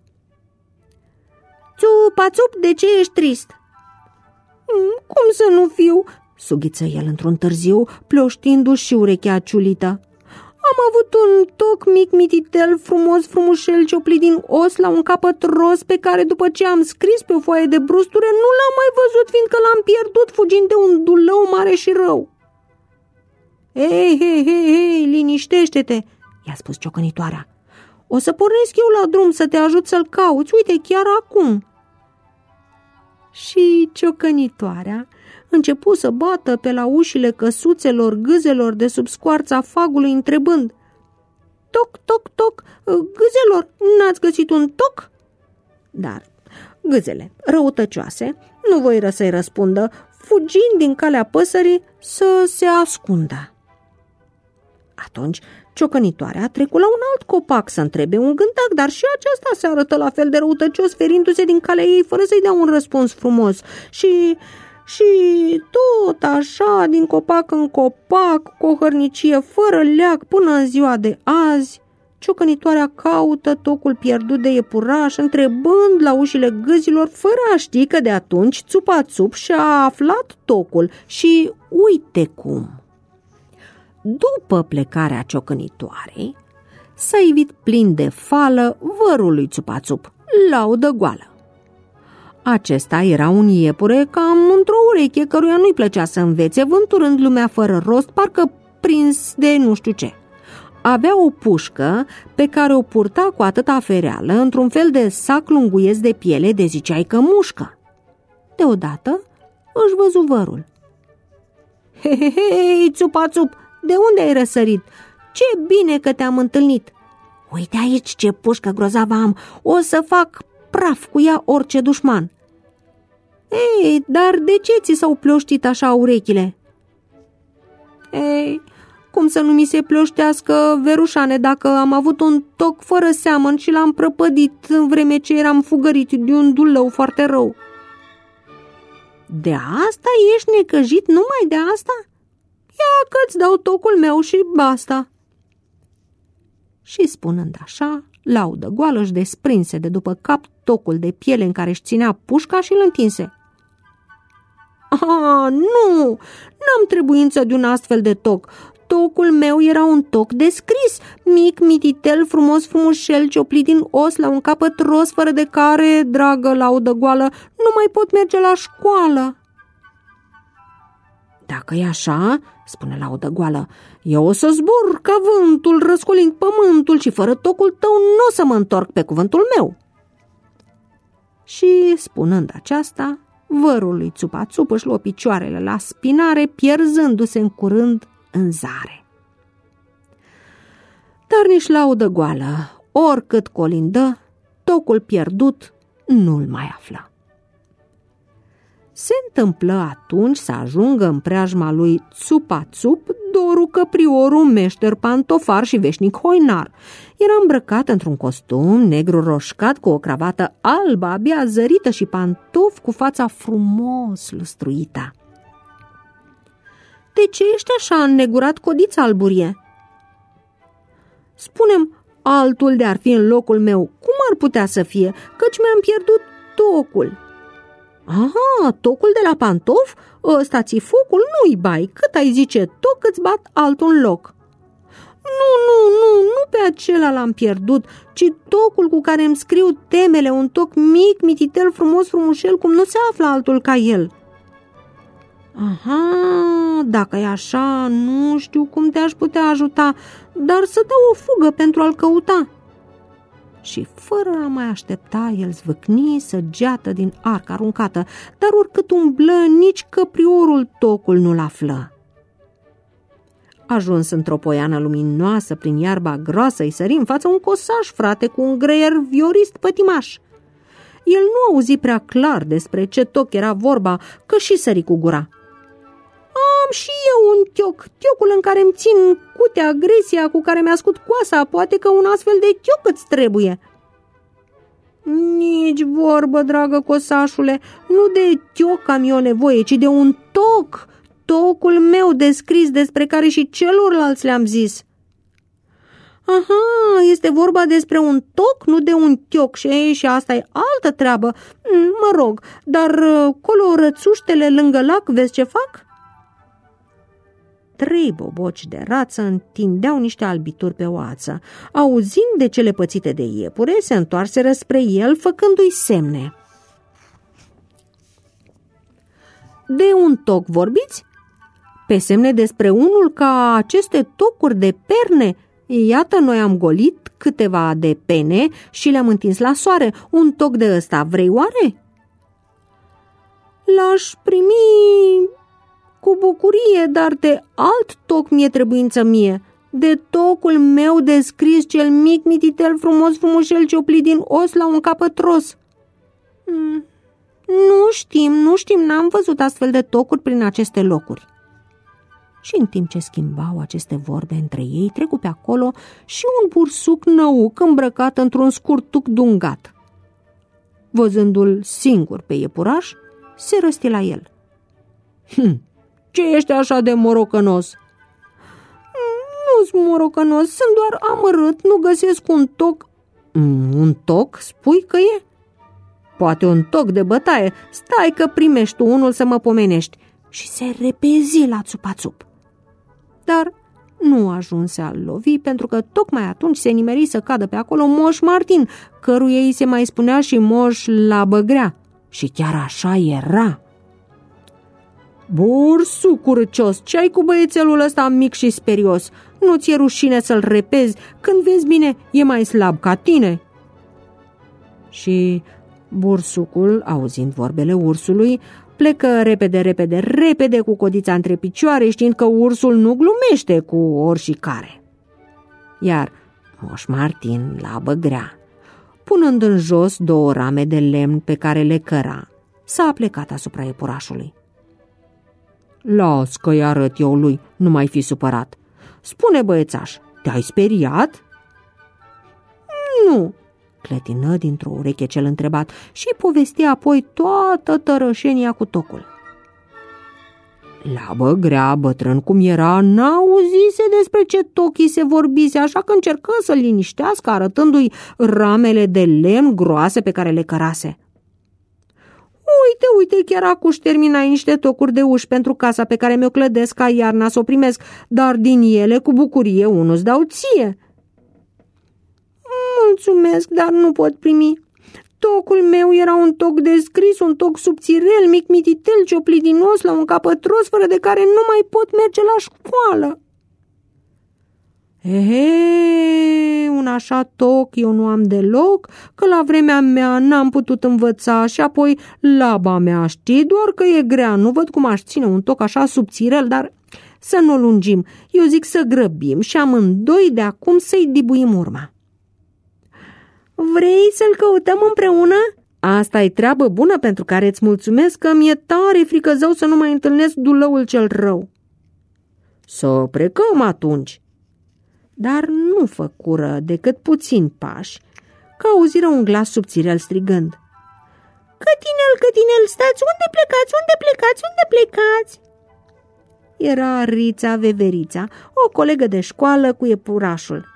Țupa-Țup, de ce ești trist? Cum să nu fiu? Sughiță el într-un târziu, plioștindu-și și urechea ciulită. Am avut un toc mic mititel, frumos, frumușel, cioplit din os la un capăt roz, pe care, după ce am scris pe o foaie de brusture, nu l-am mai văzut, fiindcă l-am pierdut fugind de un dulău mare și rău. Hei, hei, hei, hei, liniștește-te, i-a spus ciocănitoarea. O să pornesc eu la drum să te ajut să-l cauți, uite, chiar acum. Și ciocănitoarea începu să bată pe la ușile căsuțelor, gâzelor de sub scoarța fagului, întrebând: toc, toc, toc, gâzelor, n-ați găsit un toc? Dar gâzele, răutăcioase, nu voiră să-i răspundă, fugind din calea păsării să se ascundă. Atunci ciocănitoarea a trecut la un alt copac să întrebe un gândac, dar și aceasta se arătă la fel de răutăcios, ferindu-se din calea ei fără să-i dea un răspuns frumos. Și... Și tot așa, din copac în copac, cu o hărnicie fără leac, până în ziua de azi, ciocănitoarea caută tocul pierdut de iepuraș, întrebând la ușile gâzilor, fără a ști că de atunci Țupa-Țup și-a aflat tocul. Și uite cum! După plecarea ciocănitoarei, s-a ivit plin de fală vărul lui Țupa-Țup, Laudă Goală. Acesta era un iepure cam într-o ureche, căruia nu-i plăcea să învețe, vânturând lumea fără rost, parcă prins de nu știu ce. Avea o pușcă pe care o purta cu atâta fereală, într-un fel de sac lunguiesc de piele, de ziceai că mușcă. Deodată își văzu vărul. Hei, hei, hei, Țupa-Țup, de unde ai răsărit? Ce bine că te-am întâlnit! Uite aici ce pușcă grozavă am, o să fac praf cu ea orice dușman. Ei, dar de ce ți s-au plioștit așa urechile? Ei, cum să nu mi se plioștească, verușane, dacă am avut un toc fără seamăn și l-am prăpădit în vreme ce eram fugărit de un dulău foarte rău. De asta ești necăjit, numai de asta? Ia că-ți dau tocul meu și basta. Și spunând așa, Laudă Goală își desprinse de după cap tocul de piele în care își ținea pușca și îl întinse. Ah, nu, n-am trebuință de un astfel de toc. tocul meu era un toc descris, mic, mititel, frumos, frumușel, cioplit din os la un capăt ros, fără de care, dragă laudă goală, nu mai pot merge la școală. Dacă e așa, spune laudă goală, eu o să zbor ca vântul, răscolind pământul și fără tocul tău nu o să mă întorc pe cuvântul meu. Și, spunând aceasta, vărul lui Țupa-Țup își luă picioarele la spinare, pierzându-se în curând în zare. Dar nici laudă goală, oricât colindă, tocul pierdut nu-l mai află. Se întâmplă atunci să ajungă în preajma lui Țupa-Țup Doru Căpriorul, meșter pantofar și veșnic hoinar. Era îmbrăcat într-un costum negru roșcat cu o cravată albă, abia zărită și pantofi cu fața frumos lustruită. De ce ești așa înnegurat, codiță alburie?" Spune-mi, altul de ar fi în locul meu, cum ar putea să fie, căci mi-am pierdut tocul." Aha, tocul de la pantof? Ăsta ți focul? Nu-i bai, cât ai zice toc îți bat altul în loc." Nu, nu, nu, nu pe acela l-am pierdut, ci tocul cu care îmi scriu temele, un toc mic, mititel, frumos, frumușel, cum nu se află altul ca el." Aha, dacă e așa, nu știu cum te-aș putea ajuta, dar să dau o fugă pentru a-l căuta." Și fără a mai aștepta, el zvâcni săgeată din arc aruncată, dar oricât umblă, nici căpriorul tocul nu-l află. Ajuns într-o poiană luminoasă prin iarba groasă, îi sări în față un cosaș, frate, cu un greier viorist pătimaș. El nu auzi prea clar despre ce toc era vorba, că și sări cu gura. Am și eu un tioc, tiocul în care îmi țin cutea, gresia cu care mi-a scut coasa, poate că un astfel de tioc îți trebuie." Nici vorbă, dragă cosașule, nu de tioc am eu nevoie, ci de un toc, tocul meu descris despre care și celorlalți le-am zis." Aha, este vorba despre un toc, nu de un tioc, și, și asta e altă treabă. Mă rog, dar colo rățuștele lângă lac, vezi ce fac?" Trei boboci de rață întindeau niște albituri pe oață. Auzind de cele pățite de iepure, se întoarseră spre el, făcându-i semne. De un toc vorbiți? Pe semne despre unul ca aceste tocuri de perne. Iată, noi am golit câteva de pene și le-am întins la soare. Un toc de ăsta vrei oare?" L-aș primi cu bucurie, dar de alt toc mi-e trebuință mie, de tocul meu descris, cel mic, mititel, frumos, frumușel, cioplit din os la un capăt ros." Mm, nu știm, nu știm, n-am văzut astfel de tocuri prin aceste locuri." Și în timp ce schimbau aceste vorbe între ei, trecu pe acolo și un bursuc năuc îmbrăcat într-un scurtuc dungat. Văzându-l singur pe iepuraș, se răsti la el. Hm, ce ești așa de morocănos?" Nu-s morocănos, sunt doar amărât, nu găsesc un toc." Un toc, spui că e?" Poate un toc de bătaie, stai că primești tu unul să mă pomenești." Și se repezi la Țupa-Țup. Dar nu ajunse a-l lovi, pentru că tocmai atunci se nimeri să cadă pe acolo Moș Martin, căruia îi se mai spunea și Moș la Băgrea. Și chiar așa era. Bursuc urcios, ce-ai cu băiețelul ăsta mic și sperios? Nu ți-e rușine să-l repezi? Când vezi bine, e mai slab ca tine." Și bursucul, auzind vorbele ursului, plecă repede, repede, repede cu codița între picioare, știind că ursul nu glumește cu oricare. Iar Moș Martin la Băgrea, punând în jos două rame de lemn pe care le căra, s-a plecat asupra iepurașului. Las că-i arăt eu lui, nu mai fi supărat. Spune, băiețaș, te-ai speriat?" Nu, clătină dintr-o ureche cel întrebat și povesti apoi toată tărășenia cu tocul. La Băgrea, bătrân cum era, n-auzise despre ce toc se vorbise, așa că încercă să-l liniștească, arătându-i ramele de lemn groase pe care le cărase. Uite, uite, chiar acuși terminai niște tocuri de uși pentru casa pe care mi-o clădesc ca iarna să o primesc, dar din ele, cu bucurie, unul îți dau ție." "Mulțumesc, dar nu pot primi. Tocul meu era un toc de scris, un toc subțirel, mic mititel, cioplidinos, la un capătros, fără de care nu mai pot merge la școală." "Ehe, un așa toc eu nu am deloc, că la vremea mea n-am putut învăța și apoi laba mea, știi, doar că e grea, nu văd cum aș ține un toc așa subțirel, dar să nu o lungim, eu zic să grăbim și amândoi de acum să-i dibuim urma." "Vrei să-l căutăm împreună?" "Asta e treabă bună pentru care îți mulțumesc, că mi-e tare frică zău să nu mai întâlnesc dulăul cel rău." "Să plecăm atunci." Dar nu făcură decât puțini pași, că auziră un glas subțirel strigând: "Cătinel, cătinel, stați, unde plecați, unde plecați, unde plecați?" Era Rița Veverița, o colegă de școală cu iepurașul.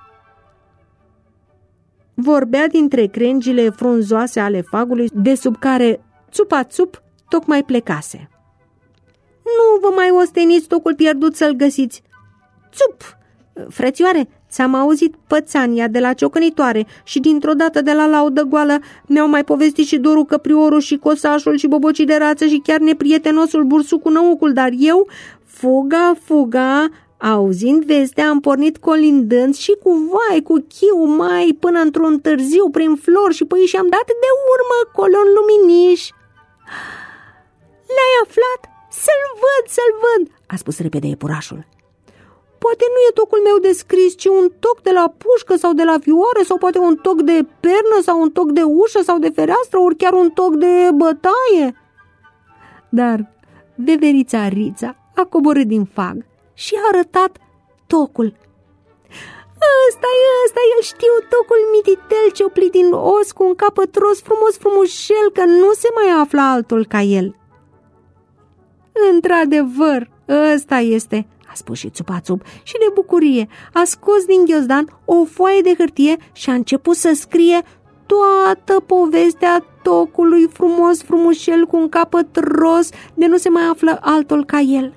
Vorbea dintre crengile frunzoase ale fagului, de sub care țupa-țup tocmai plecase. "Nu vă mai osteniți tocul pierdut să-l găsiți." "Țup! Frățioare, ți-am auzit pățania de la ciocănitoare și dintr-o dată de la laudă goală mi-au mai povestit și Doru Căpriorul și Cosașul și Bobocii de rață și chiar neprietenosul Bursucu Năucul, dar eu, fuga, fuga, auzind vestea, am pornit colindând și cu vai, cu chiu mai, până într-un târziu prin flori și păi și-am dat de urmă colo în luminiș." "L-ai aflat? Să-l văd, să-l văd!" a spus repede iepurașul. "Poate nu e tocul meu de scris, ci un toc de la pușcă sau de la vioară, sau poate un toc de pernă sau un toc de ușă sau de fereastră, ori chiar un toc de bătaie." Dar Veverița Rița a coborât din fag și a arătat tocul. "Ăsta-i, ăsta-i, eu știu, tocul mititel cioplit din os cu un capăt ros frumos frumușel, că nu se mai află altul ca el." "Într-adevăr, ăsta este," a spus și Țupa-Țup și de bucurie a scos din ghiozdan o foaie de hârtie și a început să scrie toată povestea tocului frumos frumușel cu un capăt ros, de nu se mai află altul ca el.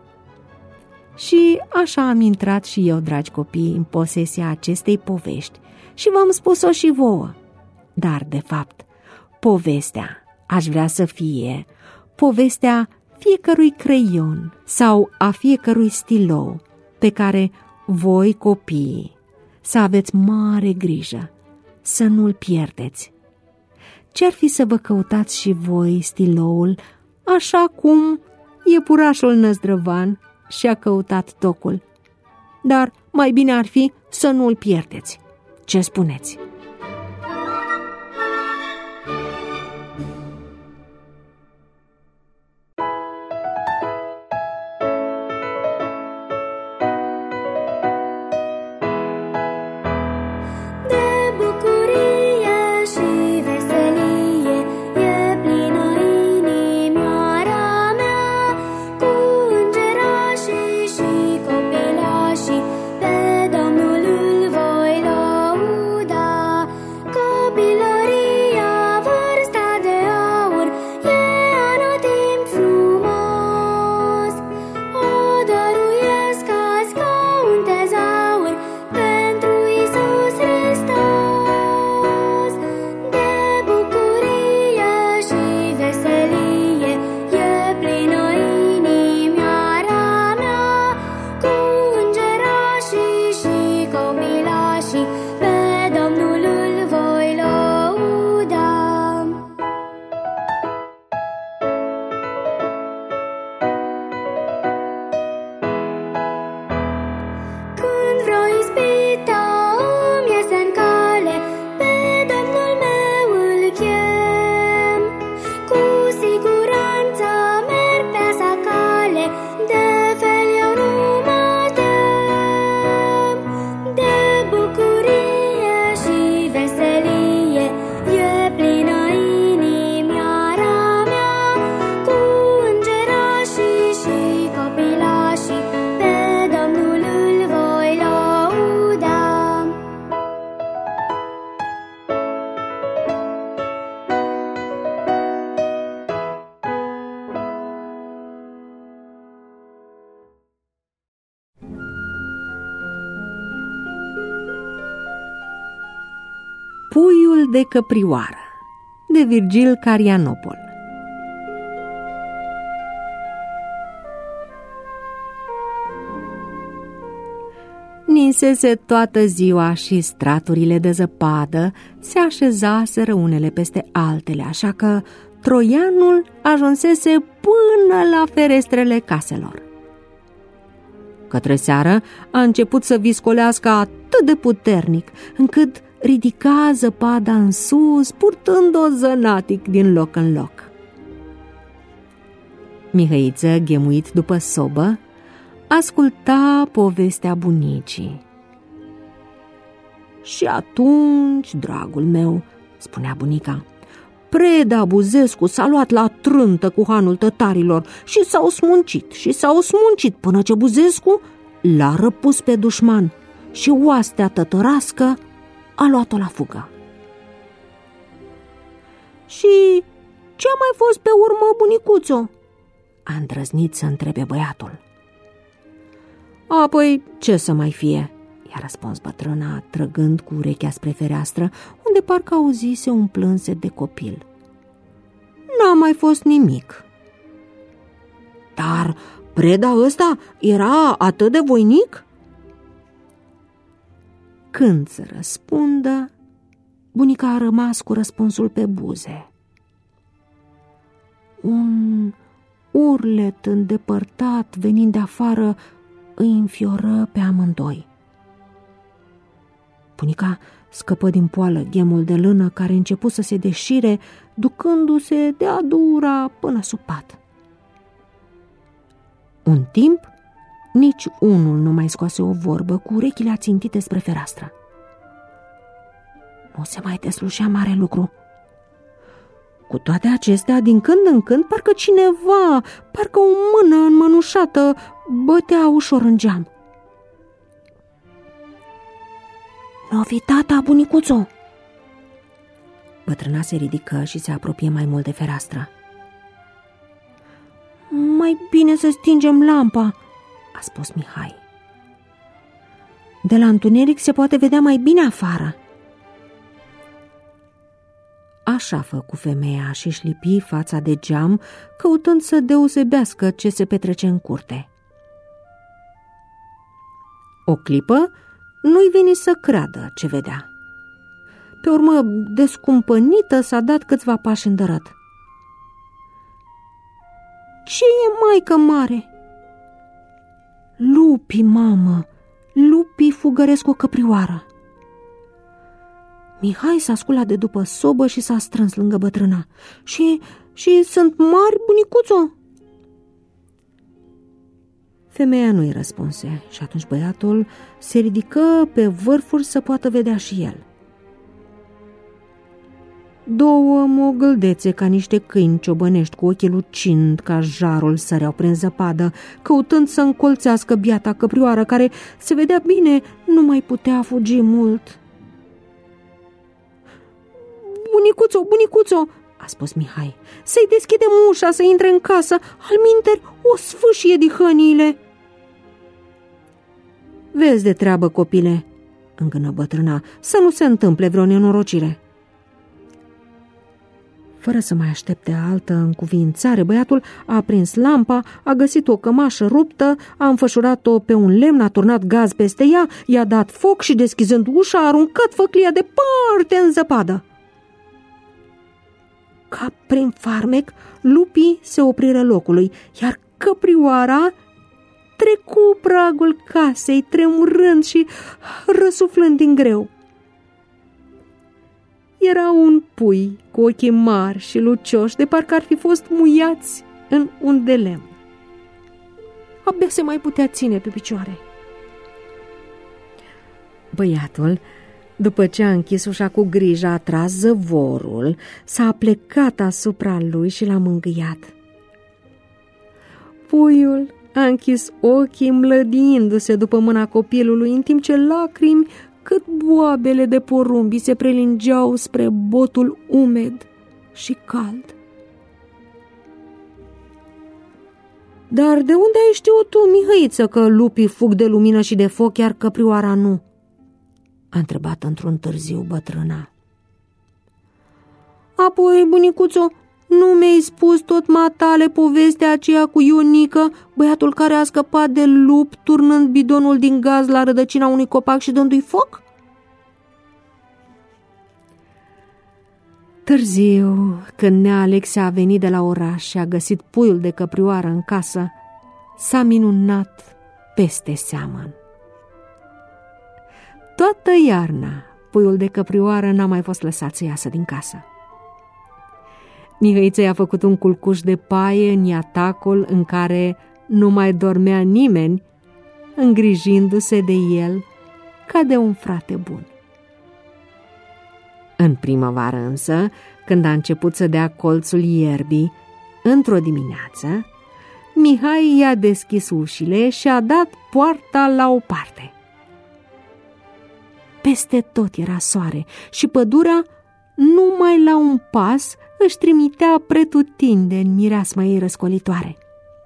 Și așa am intrat și eu, dragi copii, în posesia acestei povești și v-am spus-o și vouă. Dar, de fapt, povestea aș vrea să fie povestea fiecărui creion sau a fiecărui stilou pe care voi, copiii, să aveți mare grijă să nu-l pierdeți. Ce-ar fi să vă căutați și voi stiloul, așa cum iepurașul Năzdrăvan și-a căutat tocul? Dar mai bine ar fi să nu-l pierdeți. Ce spuneți? Pe Domnul îl voi lăuda. Puiul de căprioară, de Virgil Carianopol. Ninsese toată ziua și straturile de zăpadă se așezaseră unele peste altele, așa că troianul ajunsese până la ferestrele caselor. Către seară a început să viscolească atât de puternic, încât ridica zăpada în sus, purtând-o zănatic din loc în loc. Mihăiță, ghemuit după sobă, asculta povestea bunicii. Și atunci, dragul meu, spunea bunica, Preda Buzescu s-a luat la trântă cu hanul tătarilor și s-au smuncit și s-au smuncit până ce Buzescu l-a răpus pe dușman și oastea tătărască a luat-o la fugă. Și ce a mai fost pe urmă, bunicuțo? A îndrăznit să întrebe băiatul. Apoi, ce să mai fie? I-a răspuns bătrâna, trăgând cu urechea spre fereastră, unde parcă auzise un plânset de copil. N-a mai fost nimic. Dar Preda ăsta era atât de voinic? Când să răspundă, bunica a rămas cu răspunsul pe buze. Un urlet îndepărtat venind de afară îi înfioră pe amândoi. Bunica scăpă din poală ghemul de lână care început să se deșire, ducându-se de-a dura până sub pat. Un timp, nici unul nu mai scoase o vorbă, cu urechile ațintite spre fereastră. Nu se mai deslușea mare lucru. Cu toate acestea, din când în când, parcă cineva, parcă o mână înmănușată, bătea ușor în geam. "Nu fi tata, bunicuțo!" Bătrâna se ridică și se apropie mai mult de fereastră. "Mai bine să stingem lampa," a spus Mihai. "De la întuneric se poate vedea mai bine afară." Așa făcu femeia și-și lipi fața de geam, căutând să deosebească ce se petrece în curte. O clipă nu-i veni să creadă ce vedea. Pe urmă, descumpănită, s-a dat câțiva pași îndărăt. "Ce e, maică mare?" "Lupii, mamă, lupii fugăresc o căprioară." Mihai s-a sculat de după sobă și s-a strâns lângă bătrâna. Și, și sunt mari, bunicuțo?" Femeia nu-i răspunse și atunci băiatul se ridică pe vârfuri să poată vedea și el. Două mogâldețe ca niște câini ciobănești cu ochii lucind ca jarul săreau prin zăpadă, căutând să încolțească biata căprioară care, se vedea bine, nu mai putea fugi mult. "Bunicuțo, bunicuțo!" a spus Mihai, "să-i deschidem ușa să intre în casă, alminteri o sfâșie dihăniile." "Vezi de treabă, copile," îngână bătrâna, "să nu se întâmple vreo nenorocire." Fără să mai aștepte altă încuvințare, băiatul a aprins lampa, a găsit o cămașă ruptă, a înfășurat-o pe un lemn, a turnat gaz peste ea, i-a dat foc și, deschizând ușa, a aruncat făclia departe în zăpadă. Ca prin farmec, lupii se opriră locului, iar căprioara trecu pragul casei, tremurând și răsuflând din greu. Era un pui cu ochii mari și lucioși, de parcă ar fi fost muiați în un de lemn. Abia se mai putea ține pe picioare. Băiatul, după ce a închis ușa cu grijă, a tras zăvorul, s-a plecat asupra lui și l-a mângâiat. Puiul a închis ochii, mlădiindu-se după mâna copilului, în timp ce lacrimi cât boabele de porumbi se prelingeau spre botul umed și cald. "Dar de unde ai știut tu, Mihăiță, că lupii fug de lumină și de foc, iar căprioara nu?" a întrebat într-un târziu bătrâna. Apoi, bunicuțo, nu mi-ai spus tot matale povestea aceea cu Ionică, băiatul care a scăpat de lup turnând bidonul din gaz la rădăcina unui copac și dându-i foc? Târziu, când nea Alexia a venit de la oraș și a găsit puiul de căprioară în casă, s-a minunat peste seamăn. Toată iarna, puiul de căprioară n-a mai fost lăsat să iasă din casă. Mihăiță i-a făcut un culcuș de paie în iatacul în care nu mai dormea nimeni, îngrijindu-se de el ca de un frate bun. În primăvară însă, când a început să dea colțul ierbii, într-o dimineață, Mihai i-a deschis ușile și a dat poarta la o parte. Peste tot era soare și pădurea, numai la un pas, își trimitea pretutindeni mireasma ei răscolitoare.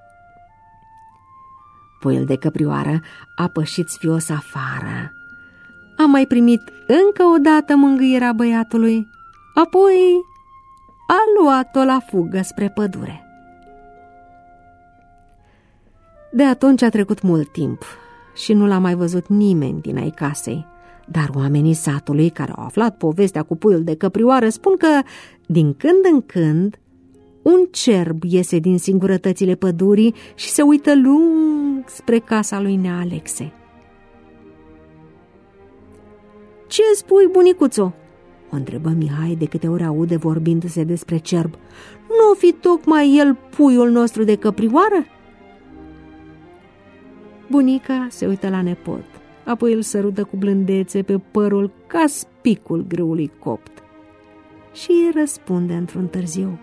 Puiul de căprioară a pășit sfios afară, a mai primit încă o dată mângâierea băiatului, apoi a luat-o la fugă spre pădure. De atunci a trecut mult timp și nu l-a mai văzut nimeni din ai casei, dar oamenii satului care au aflat povestea cu puiul de căprioară spun că, din când în când, un cerb iese din singurătățile pădurii și se uită lung spre casa lui nea Alexe. "Ce spui, bunicuțo?" o întrebă Mihai de câte ori aude vorbindu-se despre cerb. "Nu fi tocmai el puiul nostru de căprioară?" Bunica se uită la nepot, apoi îl sărută cu blândețe pe părul ca spicul grâului copt și îi răspunde într-un târziu: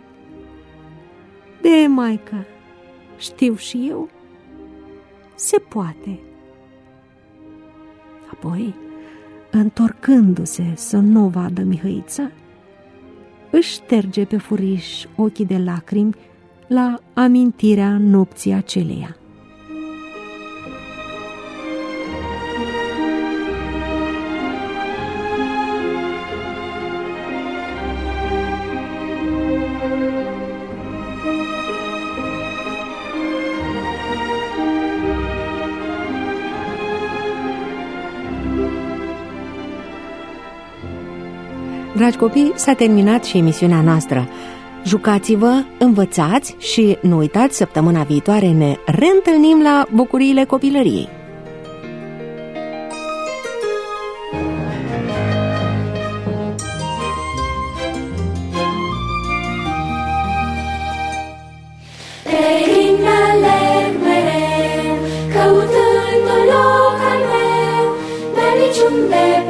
"De, maică, știu și eu, se poate." Apoi, întorcându-se să nu vadă Mihăiță, își șterge pe furiș ochii de lacrimi la amintirea nopții aceleia. Dragi copii, s-a terminat și emisiunea noastră. Jucați-vă, învățați și nu uitați, săptămâna viitoare ne reîntâlnim la Bucuriile Copilăriei. Peregrin alerg mereu, căutând un loc al meu, dar niciunde